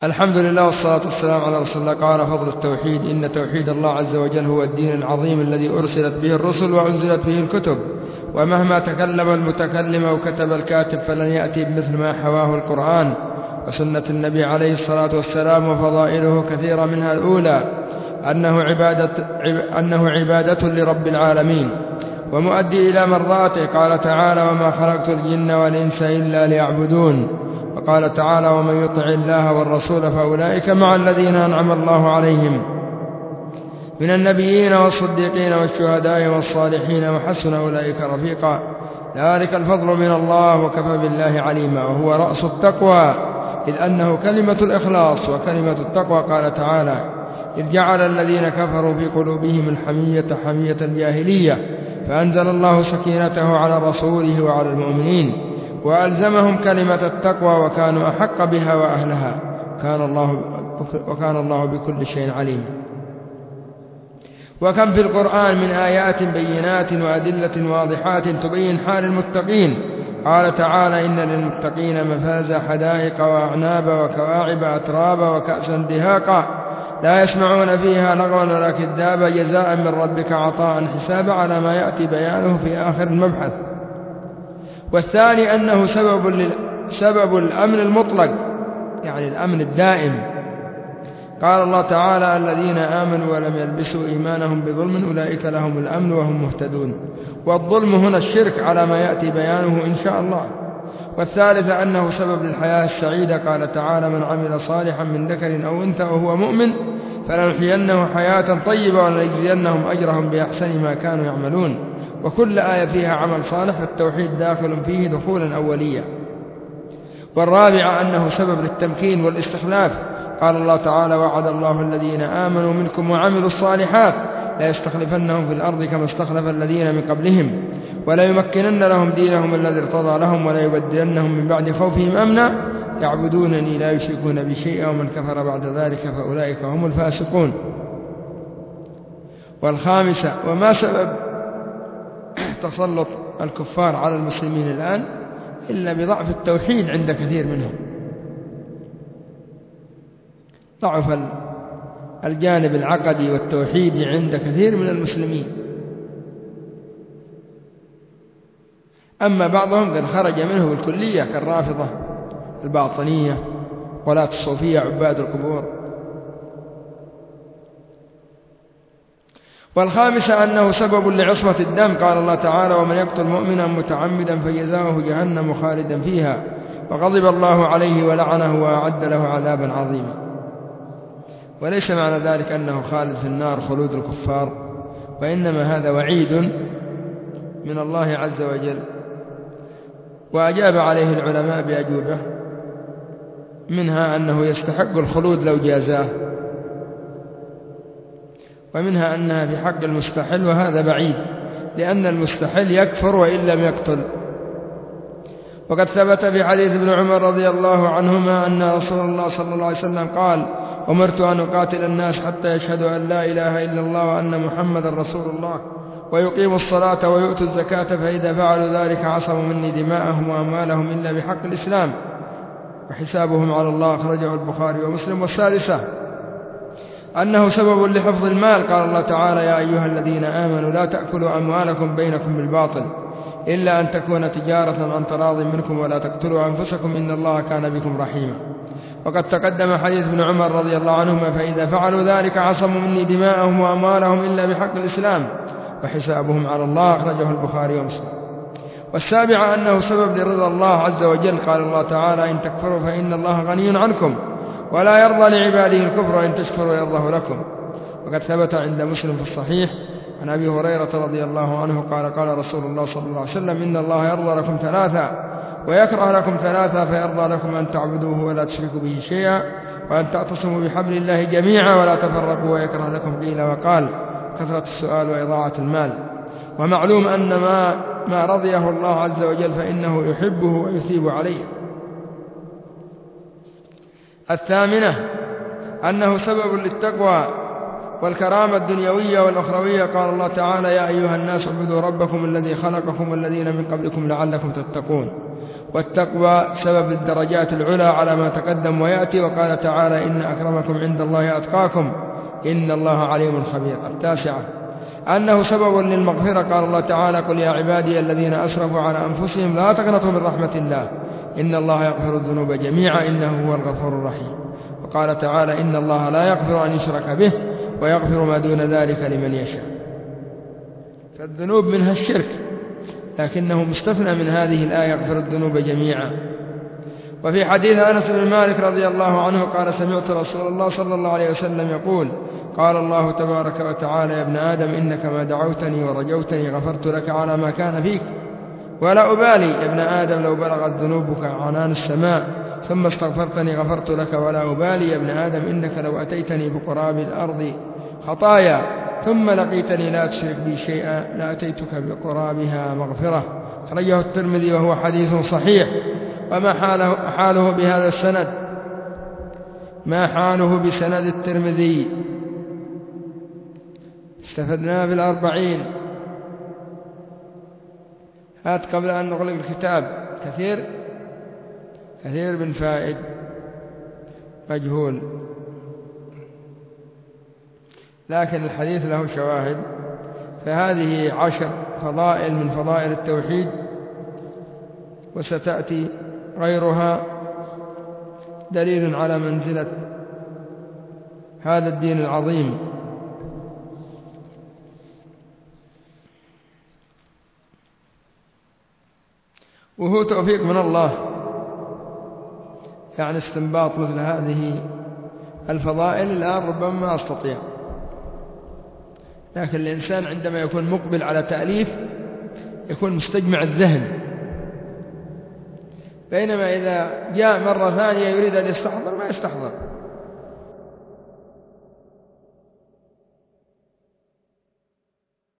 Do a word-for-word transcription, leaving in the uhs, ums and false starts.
الحمد لله والصلاة والسلام على رسول الله. قال فضل التوحيد: إن توحيد الله عز وجل هو الدين العظيم الذي أرسلت به الرسل وأنزلت به الكتب، ومهما تكلم المتكلم أو كتب الكاتب فلن يأتي بمثل ما حواه القرآن وسنة النبي عليه الصلاة والسلام. وفضائله كثيرة، منها الأولى أنه عبادة, أنه عبادة لرب العالمين ومؤدي إلى مرضاته. قال تعالى: وما خلقت الجن والإنس إلا ليعبدون. وقال تعالى: ومن يطع الله والرسول فأولئك مع الذين أنعم الله عليهم من النبيين والصديقين والشهداء والصالحين وحسن أولئك رفيقا. ذلك الفضل من الله وكفى بالله عليما، وهو رأس التقوى، إذ أنه كلمة الإخلاص وكلمة التقوى. قال تعالى: إذ جعل الذين كفروا في قلوبهم الحمية حمية الجاهلية فأنزل الله سكينته على رسوله وعلى المؤمنين وألزمهم كلمة التقوى وكانوا أحق بها وأهلها، كان الله وكان الله بكل شيء عليم. وكم في القرآن من آيات بينات وأدلة واضحات تبين حال المتقين. قال تعالى: إن للمتقين مفازا حدائق وأعنابا وكواعب أترابا وكأسا دهاقا لا يسمعون فيها لغوا ولا كذابا جزاء من ربك عطاء حسابا، على ما يأتي بيانه في آخر المبحث. والثاني أنه سبب, لل... سبب الأمن المطلق، يعني الأمن الدائم. قال الله تعالى: الذين آمنوا ولم يلبسوا إيمانهم بظلم أولئك لهم الأمن وهم مهتدون. والظلم هنا الشرك، على ما يأتي بيانه إن شاء الله. والثالث أنه سبب للحياة السعيدة. قال تعالى: من عمل صالحا من ذكر أو أنثى وهو مؤمن فلنحيينه حياة طيبة ولنجزينهم أجرهم بأحسن ما كانوا يعملون. وكل آية فيها عمل صالح فالتوحيد داخل فيه دخولا أوليا. والرابع أنه سبب للتمكين والاستخلاف. قال الله تعالى: وعد الله الذين آمنوا منكم وعملوا الصالحات لا يستخلفنهم في الأرض كما استخلف الذين من قبلهم ولا يمكنن لهم دينهم الذي ارتضى لهم ولا يبدلنهم من بعد خوفهم أمنا يعبدونني لا يشركون بي شيئا ومن كفر بعد ذلك فأولئك هم الفاسقون. والخامسة: وما سبب تسلط الكفار على المسلمين الآن إلا بضعف التوحيد عند كثير منهم. ضعف الجانب العقدي والتوحيدي عند كثير من المسلمين. أما بعضهم قد خرج منه بالكلية كالرافضة الباطنية ولاة الصوفية عباد القبور. والخامسة أنه سبب لعصمة الدم. قال الله تعالى: ومن يقتل مؤمنا متعمدا فجزاؤه جهنم خالدا فيها وغضب الله عليه ولعنه وأعد له عذابا عظيما. وليس معنى ذلك أنه خالد في النار خلود الكفار، وإنما هذا وعيد من الله عز وجل. وأجاب عليه العلماء بأجوبة، منها أنه يستحق الخلود لو جازاه، ومنها أنها في حق المستحل، وهذا بعيد لأن المستحل يكفر وإن لم يقتل. وقد ثبت في حديث ابن عمر رضي الله عنهما أن رسول الله صلى الله عليه وسلم قال: أمرت أن أقاتل الناس حتى يشهدوا أن لا إله إلا الله وأن محمد رسول الله ويقيموا الصلاة ويؤتوا الزكاة، فإذا فعلوا ذلك عصموا مني دماءهم وأموالهم إلا بحق الإسلام وحسابهم على الله. أخرجه البخاري ومسلم. والسادسة أنه سبب لحفظ المال. قال الله تعالى: يا أيها الذين آمنوا لا تأكلوا أموالكم بينكم بالباطل إلا أن تكون تجارة عن تراض منكم ولا تقتلوا أنفسكم إن الله كان بكم رحيما. وقد تقدم حديث ابن عمر رضي الله عنهما: فإذا فعلوا ذلك عصموا مني دماءهم وأموالهم إلا بحق الإسلام وحسابهم على الله. أخرجه البخاري ومسلم. والسابعة أنه سبب لرضا الله عز وجل. قال الله تعالى: إن تكفروا فإن الله غني عنكم ولا يرضى لعباده الكفر وإن تشكروا يرضه لكم. وقد ثبت عند مسلم في الصحيح عن أبي هريرة رضي الله عنه قال: قال رسول الله صلى الله عليه وسلم: إن الله يرضى لكم ثلاثة ويكره لكم ثلاثة، فيرضى لكم أن تعبدوه ولا تشركوا به شيئا وأن تعتصموا بحبل الله جميعا ولا تفرقوا، ويكره لكم قيل وقال كثرة السؤال وإضاعة المال. ومعلوم أن ما, ما رضيه الله عز وجل فإنه يحبه ويثيب عليه. الثامنة أنه سبب للتقوى والكرامة الدنيوية والأخروية. قال الله تعالى: يا أيها الناس اعبدوا ربكم الذي خلقكم والذين من قبلكم لعلكم تتقون. والتقوى سبب الدرجات العلى على ما تقدم ويأتي. وقال تعالى إن أكرمكم عند الله أتقاكم إن الله عليم خبير. التاسعة أنه سبب للمغفرة. قال الله تعالى قل يا عبادي الذين أسرفوا على أنفسهم لا تقنطوا من رحمة الله إن الله يغفر الذنوب جميعا إنه هو الغفور الرحيم. وقال تعالى إن الله لا يغفر أن يشرك به ويغفر ما دون ذلك لمن يشاء. فالذنوب منها الشرك، لكنه مستثنى من هذه الآية يغفر الذنوب جميعا. وفي حديث أنس بن مالك رضي الله عنه قال سمعت رسول الله صلى الله عليه وسلم يقول قال الله تبارك وتعالى يا ابن آدم إنك ما دعوتني ورجوتني غفرت لك على ما كان فيك ولا أبالي. يا ابن آدم لو بلغت ذنوبك عنان السماء ثم استغفرتني غفرت لك ولا أبالي. يا ابن آدم إنك لو أتيتني بقراب الأرض خطايا ثم لقيتني لا تشرك بي شيئا لأتيتك بقرابها مغفرة. أخرجه الترمذي وهو حديث صحيح. وما حاله, حاله بهذا السند؟ ما حاله بسند الترمذي؟ استفدناه في الأربعين. هات قبل أن نغلق الكتاب. كثير كثير بن فائد مجهول، لكن الحديث له شواهد. فهذه عشر فضائل من فضائل التوحيد، وستأتي غيرها دليل على منزلة هذا الدين العظيم. وهو توفيق من الله، يعني استنباط مثل هذه الفضائل الآن ربما ما أستطيع، لكن الإنسان عندما يكون مقبل على تأليف يكون مستجمع الذهن، بينما إذا جاء مرة ثانية يريد أن يستحضر ما يستحضر.